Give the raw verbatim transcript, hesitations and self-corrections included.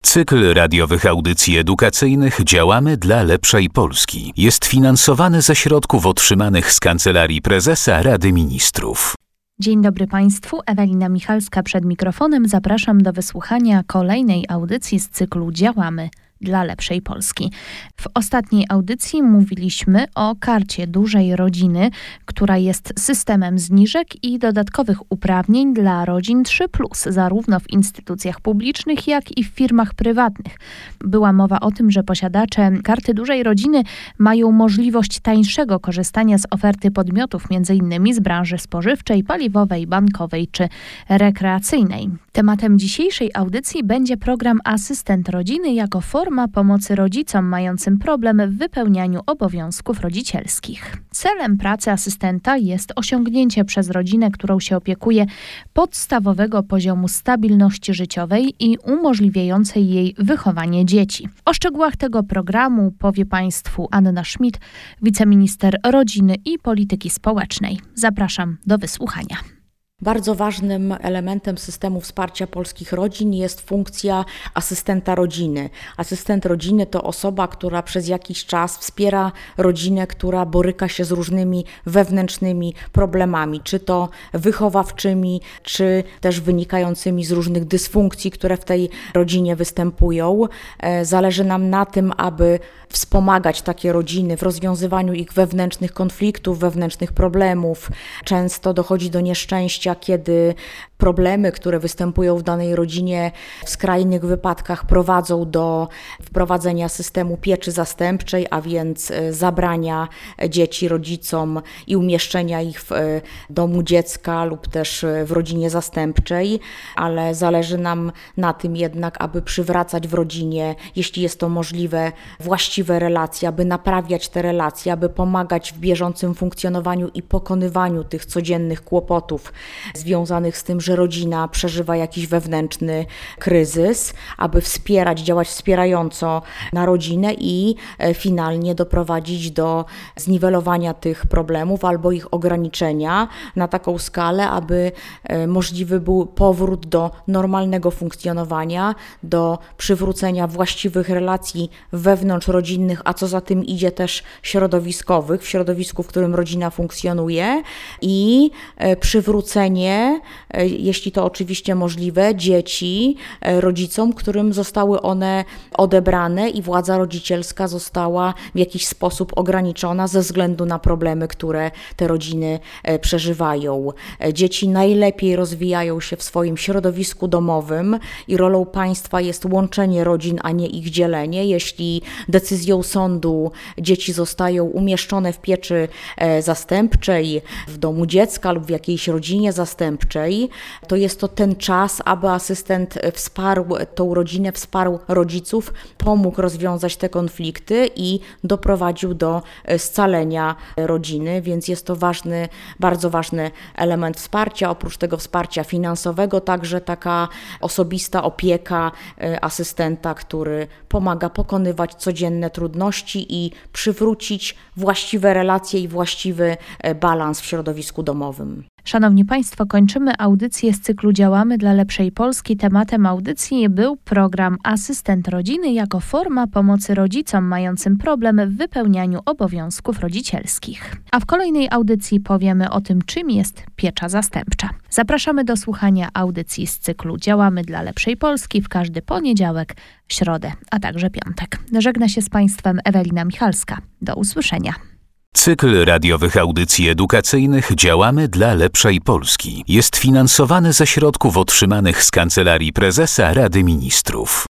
Cykl radiowych audycji edukacyjnych "Działamy dla lepszej Polski" jest finansowany ze środków otrzymanych z Kancelarii Prezesa Rady Ministrów. Dzień dobry Państwu, Ewelina Michalska przed mikrofonem. Zapraszam do wysłuchania kolejnej audycji z cyklu Działamy dla lepszej Polski. W ostatniej audycji mówiliśmy o Karcie Dużej Rodziny, która jest systemem zniżek i dodatkowych uprawnień dla rodzin trzy plus, zarówno w instytucjach publicznych, jak i w firmach prywatnych. Była mowa o tym, że posiadacze Karty Dużej Rodziny mają możliwość tańszego korzystania z oferty podmiotów, m.in. z branży spożywczej, paliwowej, bankowej czy rekreacyjnej. Tematem dzisiejszej audycji będzie program Asystent Rodziny jako forma pomocy rodzicom mającym problem w wypełnianiu obowiązków rodzicielskich. Celem pracy asystenta jest osiągnięcie przez rodzinę, którą się opiekuje, podstawowego poziomu stabilności życiowej i umożliwiającej jej wychowanie dzieci. O szczegółach tego programu powie Państwu Anna Schmidt, wiceminister rodziny i polityki społecznej. Zapraszam do wysłuchania. Bardzo ważnym elementem systemu wsparcia polskich rodzin jest funkcja asystenta rodziny. Asystent rodziny to osoba, która przez jakiś czas wspiera rodzinę, która boryka się z różnymi wewnętrznymi problemami, czy to wychowawczymi, czy też wynikającymi z różnych dysfunkcji, które w tej rodzinie występują. Zależy nam na tym, aby wspomagać takie rodziny w rozwiązywaniu ich wewnętrznych konfliktów, wewnętrznych problemów. Często dochodzi do nieszczęścia, kiedy problemy, które występują w danej rodzinie, w skrajnych wypadkach prowadzą do wprowadzenia systemu pieczy zastępczej, a więc zabrania dzieci rodzicom i umieszczenia ich w domu dziecka lub też w rodzinie zastępczej, ale zależy nam na tym jednak, aby przywracać w rodzinie, jeśli jest to możliwe, właściwe relacje, aby naprawiać te relacje, aby pomagać w bieżącym funkcjonowaniu i pokonywaniu tych codziennych kłopotów związanych z tym, że rodzina przeżywa jakiś wewnętrzny kryzys, aby wspierać, działać wspierająco na rodzinę i finalnie doprowadzić do zniwelowania tych problemów albo ich ograniczenia na taką skalę, aby możliwy był powrót do normalnego funkcjonowania, do przywrócenia właściwych relacji wewnątrzrodzinnych, a co za tym idzie też środowiskowych, w środowisku, w którym rodzina funkcjonuje, i przywrócenie, jeśli to oczywiście możliwe, dzieci rodzicom, którym zostały one odebrane i władza rodzicielska została w jakiś sposób ograniczona ze względu na problemy, które te rodziny przeżywają. Dzieci najlepiej rozwijają się w swoim środowisku domowym i rolą państwa jest łączenie rodzin, a nie ich dzielenie. Jeśli decyzją sądu dzieci zostają umieszczone w pieczy zastępczej, w domu dziecka lub w jakiejś rodzinie zastępczej, to jest to ten czas, aby asystent wsparł tą rodzinę, wsparł rodziców, pomógł rozwiązać te konflikty i doprowadził do scalenia rodziny, więc jest to ważny, bardzo ważny element wsparcia. Oprócz tego wsparcia finansowego, także taka osobista opieka asystenta, który pomaga pokonywać codzienne trudności i przywrócić właściwe relacje i właściwy balans w środowisku domowym. Szanowni Państwo, kończymy audycję z cyklu Działamy dla lepszej Polski. Tematem audycji był program Asystent Rodziny jako forma pomocy rodzicom mającym problem w wypełnianiu obowiązków rodzicielskich. A w kolejnej audycji powiemy o tym, czym jest piecza zastępcza. Zapraszamy do słuchania audycji z cyklu Działamy dla lepszej Polski w każdy poniedziałek, środę, a także piątek. Żegna się z Państwem Ewelina Michalska. Do usłyszenia. Cykl radiowych audycji edukacyjnych "Działamy dla lepszej Polski" jest finansowany ze środków otrzymanych z Kancelarii Prezesa Rady Ministrów.